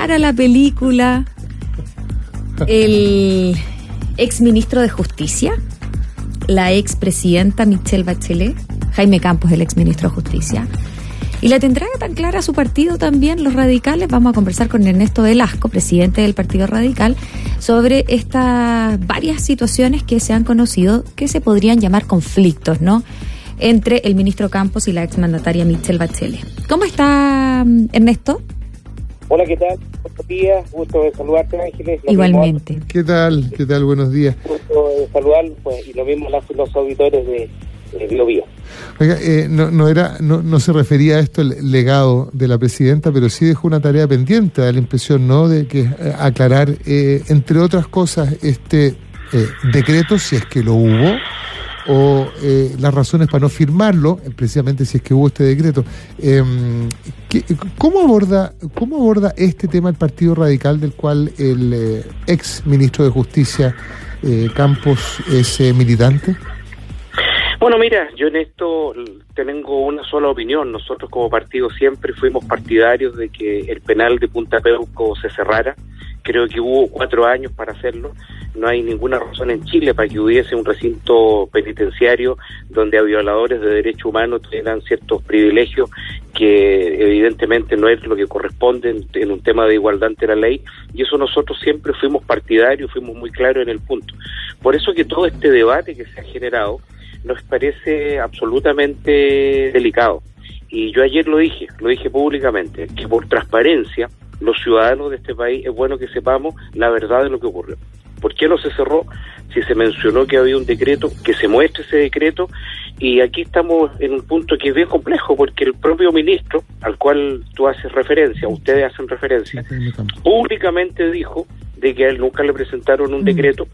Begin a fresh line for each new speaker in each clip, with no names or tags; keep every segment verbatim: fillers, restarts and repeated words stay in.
para la película el ex ministro de Justicia, la ex presidenta Michelle Bachelet, Jaime Campos, el ex ministro de Justicia. ¿Y la tendrá tan clara su partido también, los radicales? Vamos a conversar con Ernesto Velasco, presidente del Partido Radical, sobre estas varias situaciones que se han conocido que se podrían llamar conflictos, ¿no?, entre el ministro Campos y la exmandataria Michelle Bachelet. ¿Cómo está, Ernesto?
Hola, ¿qué tal? Buenos días, gusto de saludarte, Ángeles. Lo
Igualmente.
Mismo,
¿Qué tal? ¿Qué tal? Buenos días.
Gusto de saludar, pues, y lo mismo los, los auditores de, de Bio Bio.
Oiga, eh, no, no era, no, no se refería a esto el legado de la presidenta, pero sí dejó una tarea pendiente, da la impresión, ¿no?, de que eh, aclarar, eh, entre otras cosas, este eh, decreto, si es que lo hubo, o eh, las razones para no firmarlo, precisamente si es que hubo este decreto. Eh, ¿qué, ¿Cómo aborda cómo aborda este tema el Partido Radical, del cual el eh, ex ministro de Justicia, eh, Campos, es eh, militante?
Bueno, mira, yo en esto tengo una sola opinión. Nosotros como partido siempre fuimos partidarios de que el penal de Punta Peuco se cerrara. Creo que hubo cuatro años para hacerlo. No hay ninguna razón en Chile para que hubiese un recinto penitenciario donde a violadores de derechos humanos tuvieran ciertos privilegios que evidentemente no es lo que corresponde en, en un tema de igualdad ante la ley, y eso nosotros siempre fuimos partidarios, fuimos muy claros en el punto. Por eso que todo este debate que se ha generado nos parece absolutamente delicado. Y yo ayer lo dije, lo dije públicamente, que por transparencia, los ciudadanos de este país es bueno que sepamos la verdad de lo que ocurrió. ¿Por qué no se cerró? Si se mencionó que había un decreto, que se muestre ese decreto, y aquí estamos en un punto que es bien complejo, porque el propio ministro, al cual tú haces referencia, ustedes hacen referencia, públicamente dijo de que a él nunca le presentaron un decreto,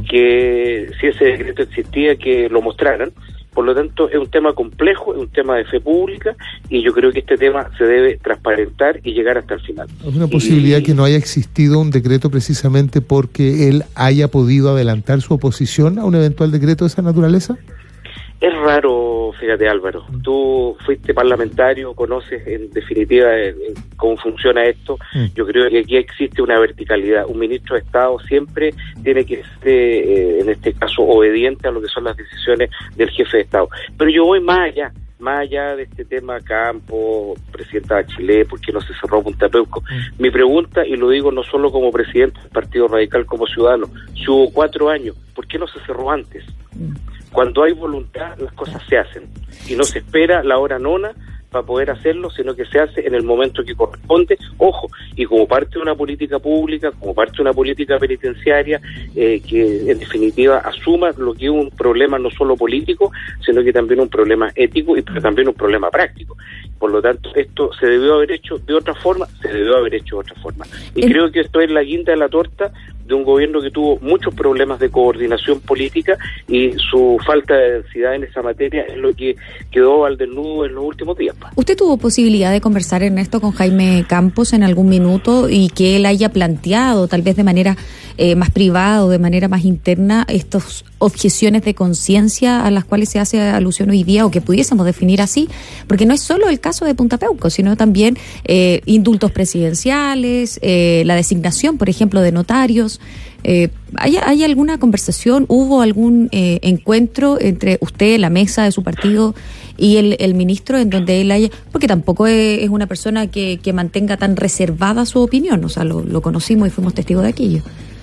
que si ese decreto existía, que lo mostraran. Por lo tanto, es un tema complejo, es un tema de fe pública, y yo creo que este tema se debe transparentar y llegar hasta el final.
¿Es una posibilidad y... que no haya existido un decreto precisamente porque él haya podido adelantar su oposición a un eventual decreto de esa naturaleza?
Es raro, fíjate, Álvaro. Tú fuiste parlamentario, conoces en definitiva eh, cómo funciona esto. Mm. Yo creo que aquí existe una verticalidad. Un ministro de Estado siempre tiene que ser, eh, en este caso, obediente a lo que son las decisiones del jefe de Estado. Pero yo voy más allá. Más allá de este tema Campos, presidenta de Chile, ¿por qué no se cerró Punta Peuco? Mm. Mi pregunta, y lo digo no solo como presidente del Partido Radical, como ciudadano, si hubo cuatro años, ¿por qué no se cerró antes? Mm. Cuando hay voluntad, las cosas se hacen. Y no se espera la hora nona para poder hacerlo, sino que se hace en el momento que corresponde, ojo, y como parte de una política pública, como parte de una política penitenciaria, eh, que en definitiva asuma lo que es un problema no solo político, sino que también un problema ético y también un problema práctico. Por lo tanto, esto se debió haber hecho de otra forma, se debió haber hecho de otra forma. Y creo que esto es la guinda de la torta de un gobierno que tuvo muchos problemas de coordinación política, y su falta de densidad en esa materia es lo que quedó al desnudo en los últimos días.
¿Usted tuvo posibilidad de conversar, Ernesto, con Jaime Campos en algún minuto y que él haya planteado, tal vez de manera eh, más privada o de manera más interna, estas objeciones de conciencia a las cuales se hace alusión hoy día, o que pudiésemos definir así? Porque no es solo el caso de Punta Peuco, sino también eh, indultos presidenciales, eh, la designación, por ejemplo, de notarios. Eh, ¿hay, ¿Hay alguna conversación, hubo algún eh, encuentro entre usted, la mesa de su partido, y el, el ministro, en donde él haya, porque tampoco es, es una persona que, que mantenga tan reservada su opinión, o sea, lo, lo conocimos y fuimos testigos de aquello?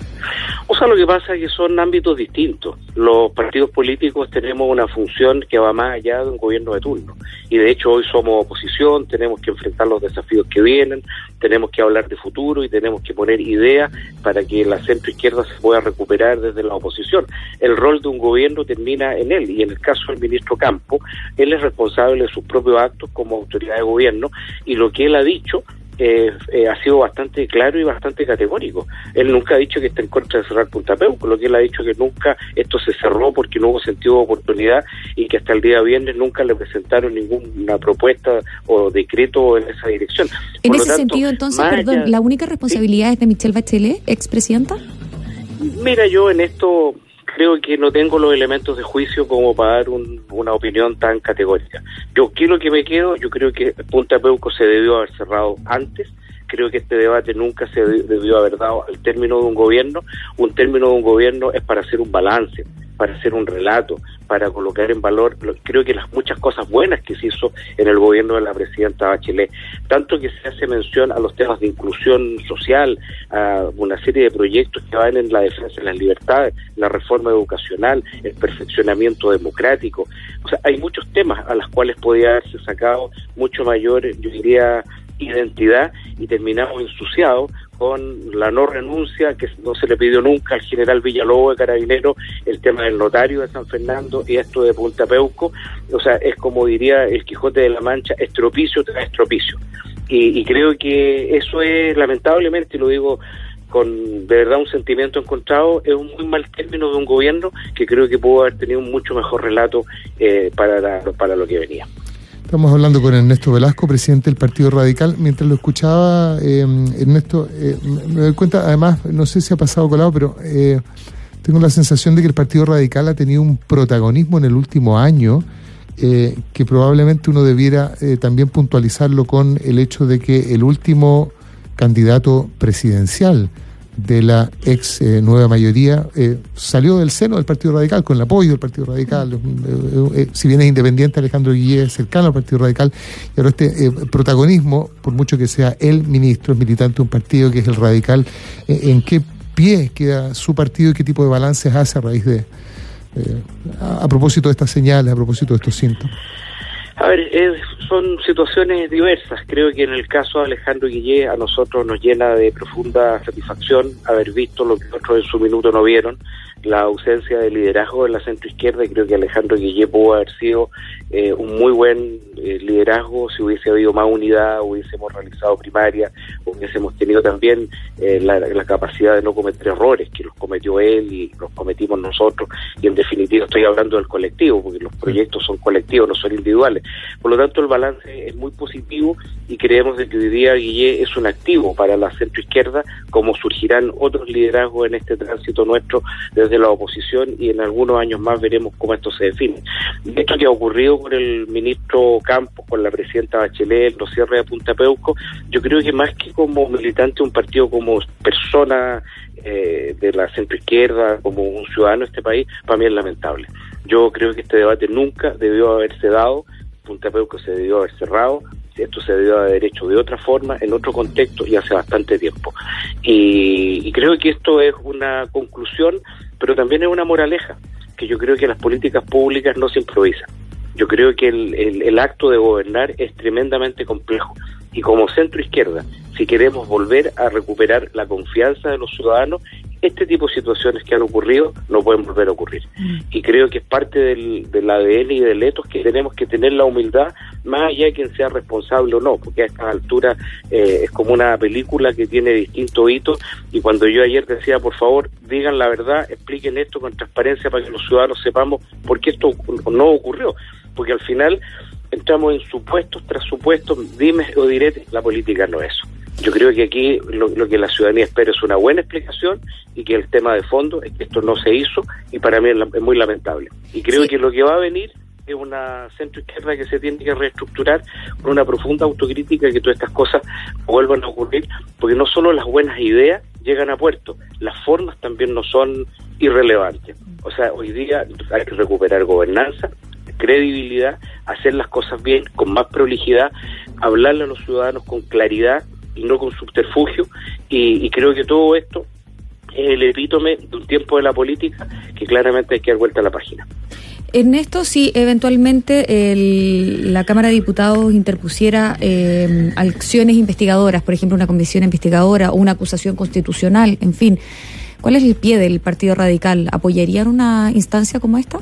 O sea, lo que pasa es que son ámbitos distintos. Los partidos políticos tenemos una función que va más allá de un gobierno de turno. Y de hecho hoy somos oposición, tenemos que enfrentar los desafíos que vienen, tenemos que hablar de futuro y tenemos que poner ideas para que la centroizquierda se pueda recuperar desde la oposición. El rol de un gobierno termina en él, y en el caso del ministro Campos, él es responsable de sus propios actos como autoridad de gobierno, y lo que él ha dicho Eh, eh, ha sido bastante claro y bastante categórico. Él nunca ha dicho que está en contra de cerrar Punta Peuco, lo que él ha dicho que nunca esto se cerró porque no hubo sentido de oportunidad, y que hasta el día viernes nunca le presentaron ninguna propuesta o decreto en esa dirección.
En ese sentido, entonces, perdón, allá, ¿la única responsabilidad ¿sí? es de Michelle Bachelet, expresidenta?
Mira, yo en esto creo que no tengo los elementos de juicio como para dar un, una opinión tan categórica. Yo, ¿qué es lo que me quedo? Yo creo que Punta Peuco se debió haber cerrado antes. Creo que este debate nunca se debió haber dado al término de un gobierno. Un término de un gobierno es para hacer un balance, para hacer un relato, para colocar en valor, creo que las muchas cosas buenas que se hizo en el gobierno de la presidenta Bachelet, tanto que se hace mención a los temas de inclusión social, a una serie de proyectos que van en la defensa de las libertades, la reforma educacional, el perfeccionamiento democrático. O sea, hay muchos temas a los cuales podía haberse sacado mucho mayor, yo diría, identidad, y terminamos ensuciados con la no renuncia que no se le pidió nunca al general Villalobos de Carabineros, el tema del notario de San Fernando y esto de Punta Peuco. O sea, es como diría el Quijote de la Mancha, estropicio tras estropicio. Y, y creo que eso es, lamentablemente, lo digo con de verdad un sentimiento encontrado, es un muy mal término de un gobierno que creo que pudo haber tenido un mucho mejor relato eh, para, la, para lo que venía.
Estamos hablando con Ernesto Velasco, presidente del Partido Radical. Mientras lo escuchaba, eh, Ernesto, eh, me doy cuenta, además, no sé si ha pasado colado, pero eh, tengo la sensación de que el Partido Radical ha tenido un protagonismo en el último año eh, que probablemente uno debiera eh, también puntualizarlo con el hecho de que el último candidato presidencial de la ex eh, nueva mayoría eh, salió del seno del Partido Radical, con el apoyo del Partido Radical, eh, eh, si bien es independiente, Alejandro Guillé es cercano al Partido Radical, y ahora este eh, protagonismo, por mucho que sea el ministro, es militante de un partido que es el Radical. eh, ¿en qué pie queda su partido y qué tipo de balances hace a raíz de, eh, a, a propósito de estas señales, a propósito de estos síntomas?
A ver, eh, son situaciones diversas. Creo que en el caso de Alejandro Guillé a nosotros nos llena de profunda satisfacción haber visto lo que otros en su minuto no vieron, la ausencia de liderazgo en la centroizquierda, y creo que Alejandro Guillé pudo haber sido eh, un muy buen eh, liderazgo si hubiese habido más unidad, hubiésemos realizado primaria, hubiésemos tenido también eh, la, la capacidad de no cometer errores, que los cometió él y los cometimos nosotros, y en definitiva estoy hablando del colectivo, porque los proyectos son colectivos, no son individuales. Por lo tanto, el balance es muy positivo y creemos de que hoy día Guillé es un activo para la centroizquierda, como surgirán otros liderazgos en este tránsito nuestro desde la oposición, y en algunos años más veremos cómo esto se define. Esto que ha ocurrido con el ministro Campos, con la presidenta Bachelet, los cierres de Punta Peuco, yo creo que más que como militante de un partido, como persona eh, de la centroizquierda, como un ciudadano de este país, para mí es lamentable. Yo creo que este debate nunca debió haberse dado, Punta Peuco se debió haber cerrado, esto se debió haber hecho de otra forma, en otro contexto y hace bastante tiempo. Y, y creo que esto es una conclusión, pero también es una moraleja, que yo creo que las políticas públicas no se improvisan. Yo creo que el, el, el acto de gobernar es tremendamente complejo, y como centro izquierda, si queremos volver a recuperar la confianza de los ciudadanos, este tipo de situaciones que han ocurrido no pueden volver a ocurrir. Mm. Y creo que es parte del, del A D N y del ethos que tenemos que tener la humildad, más allá de quien sea responsable o no, porque a esta altura eh, es como una película que tiene distintos hitos, y cuando yo ayer decía, por favor, digan la verdad, expliquen esto con transparencia para que los ciudadanos sepamos por qué esto no ocurrió, porque al final entramos en supuestos tras supuestos, dimes o diretes, la política no es eso. Yo creo que aquí lo, lo que la ciudadanía espera es una buena explicación, y que el tema de fondo es que esto no se hizo, y para mí es, la, es muy lamentable. Y creo sí. que lo que va a venir es una centroizquierda que se tiene que reestructurar con una profunda autocrítica, y que todas estas cosas vuelvan a ocurrir, porque no solo las buenas ideas llegan a puerto, las formas también no son irrelevantes. O sea, hoy día hay que recuperar gobernanza, credibilidad, hacer las cosas bien, con más prolijidad, hablarle a los ciudadanos con claridad y no con subterfugio, y, y creo que todo esto es el epítome de un tiempo de la política que claramente hay que dar vuelta a la página.
Ernesto, si eventualmente el, la Cámara de Diputados interpusiera eh, acciones investigadoras, por ejemplo una comisión investigadora o una acusación constitucional, en fin, ¿cuál es el pie del Partido Radical? ¿Apoyarían una instancia como esta?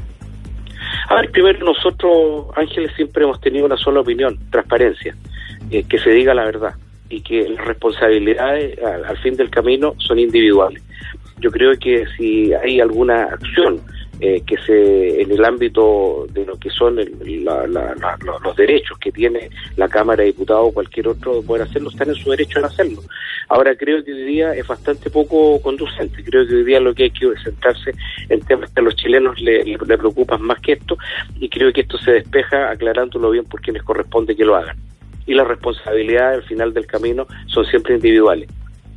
A ver, primero nosotros, Ángeles, siempre hemos tenido una sola opinión, transparencia, eh, que se diga la verdad, y que las responsabilidades al, al fin del camino son individuales. Yo creo que si hay alguna acción eh, que se en el ámbito de lo que son el, la, la, la, los derechos que tiene la Cámara de Diputados o cualquier otro poder hacerlo, están en su derecho en hacerlo. Ahora, creo que hoy día es bastante poco conducente. Creo que hoy día lo que hay que centrarse en temas que a los chilenos le, le, le preocupan más que esto, y creo que esto se despeja aclarándolo bien por quienes corresponde que lo hagan. y las responsabilidades al final del camino son siempre individuales.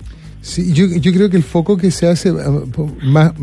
Sí, yo, yo creo que el foco que se hace, más,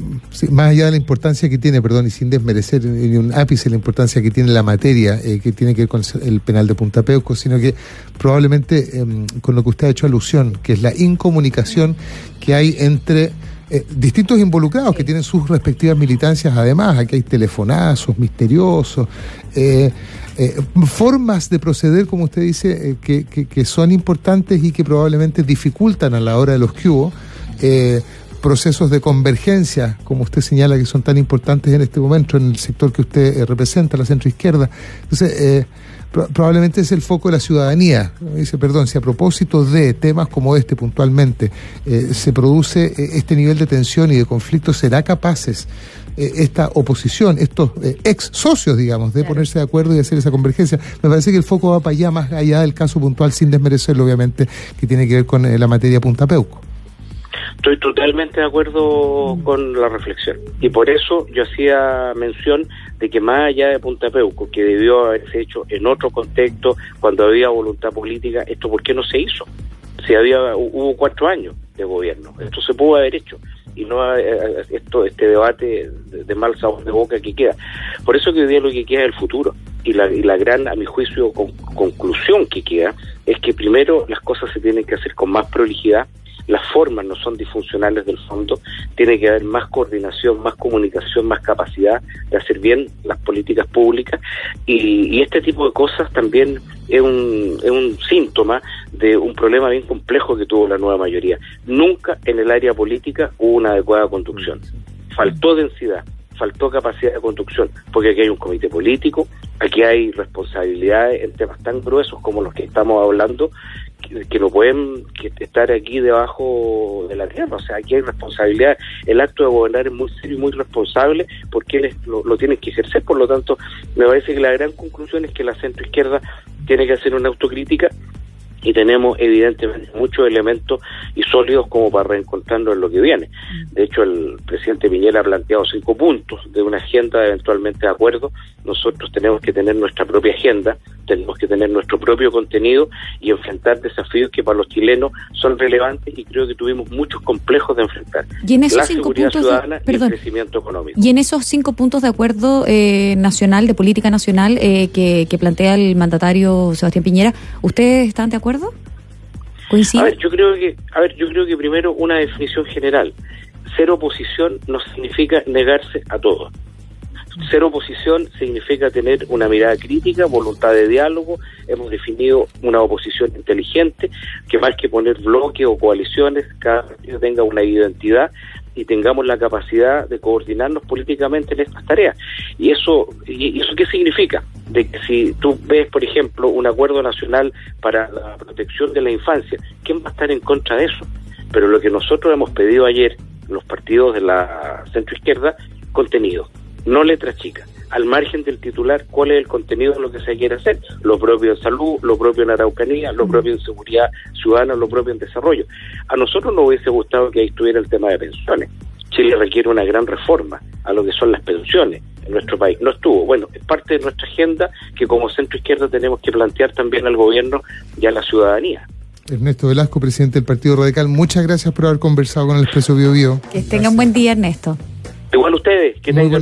más allá de la importancia que tiene, perdón, y sin desmerecer ni un ápice la importancia que tiene la materia, eh, que tiene que ver con el penal de Punta Peuco, sino que probablemente eh, con lo que usted ha hecho alusión, que es la incomunicación que hay entre eh, distintos involucrados que tienen sus respectivas militancias. Además, aquí hay telefonazos misteriosos, eh, Eh, formas de proceder, como usted dice, eh, que, que, que son importantes y que probablemente dificultan a la hora de los que hubo, eh, procesos de convergencia, como usted señala, que son tan importantes en este momento en el sector que usted eh, representa, la centroizquierda. Entonces, eh, pro- probablemente es el foco de la ciudadanía. Dice, perdón, si a propósito de temas como este puntualmente eh, se produce eh, este nivel de tensión y de conflicto, ¿será capaces esta oposición, estos eh, ex socios, digamos, de claro. ponerse de acuerdo y hacer esa convergencia? Me parece que el foco va para allá, más allá del caso puntual, sin desmerecerlo, obviamente, que tiene que ver con eh, la materia Punta Peuco.
Estoy totalmente de acuerdo mm. con la reflexión, y por eso yo hacía mención de que más allá de Punta Peuco, que debió haberse hecho en otro contexto, cuando había voluntad política, esto ¿por qué no se hizo? Si había hubo cuatro años de gobierno, esto se pudo haber hecho, y no eh, esto este debate de, de mal sabor de boca que queda. Por eso que hoy día lo que queda es el futuro, y la, y la gran, a mi juicio, con, conclusión que queda es que primero las cosas se tienen que hacer con más prolijidad, las formas no son disfuncionales del fondo, tiene que haber más coordinación, más comunicación, más capacidad de hacer bien las políticas públicas, y, y este tipo de cosas también es un, es un síntoma de un problema bien complejo que tuvo la nueva mayoría. Nunca en el área política hubo una adecuada conducción, faltó densidad, faltó capacidad de conducción, porque aquí hay un comité político, aquí hay responsabilidades en temas tan gruesos como los que estamos hablando, que, que no pueden que estar aquí debajo de la tierra. O sea, aquí hay responsabilidad. El acto de gobernar es muy serio y muy responsable, porque quienes lo, lo tienen que ejercer. Por lo tanto, me parece que la gran conclusión es que la centroizquierda tiene que hacer una autocrítica, y tenemos evidentemente muchos elementos y sólidos como para reencontrarnos en lo que viene. De hecho, el presidente Piñera ha planteado cinco puntos de una agenda eventualmente de acuerdo. Nosotros tenemos que tener nuestra propia agenda, tenemos que tener nuestro propio contenido y enfrentar desafíos que para los chilenos son relevantes, y creo que tuvimos muchos complejos de enfrentar.
Y en esos
la
cinco
seguridad
puntos
ciudadana
de, perdón,
y el crecimiento económico.
Y en esos cinco puntos de acuerdo eh, nacional, de política nacional, eh, que, que plantea el mandatario Sebastián Piñera, ¿ustedes están de acuerdo? ¿Coinciden?
A ver, yo creo que, a ver, yo creo que primero una definición general. Ser oposición no significa negarse a todo. Ser oposición significa tener una mirada crítica, voluntad de diálogo. Hemos definido una oposición inteligente, que más que poner bloques o coaliciones, cada partido tenga una identidad y tengamos la capacidad de coordinarnos políticamente en estas tareas. ¿Y eso y eso qué significa? De que si tú ves, por ejemplo, un acuerdo nacional para la protección de la infancia, ¿quién va a estar en contra de eso? Pero lo que nosotros hemos pedido ayer, los partidos de la centroizquierda, contenido, no letras chicas. Al margen del titular, ¿cuál es el contenido de lo que se quiere hacer? Lo propio en salud, lo propio en Araucanía, lo propio en seguridad ciudadana, lo propio en desarrollo. A nosotros nos hubiese gustado que ahí estuviera el tema de pensiones. Chile requiere una gran reforma a lo que son las pensiones en nuestro país. No estuvo. Bueno, es parte de nuestra agenda que como centro izquierda tenemos que plantear también al gobierno y a la ciudadanía.
Ernesto Velasco, presidente del Partido Radical, muchas gracias por haber conversado con el Expreso Bio Bio.
Que tengan buen día, Ernesto.
Igual ustedes, que tengan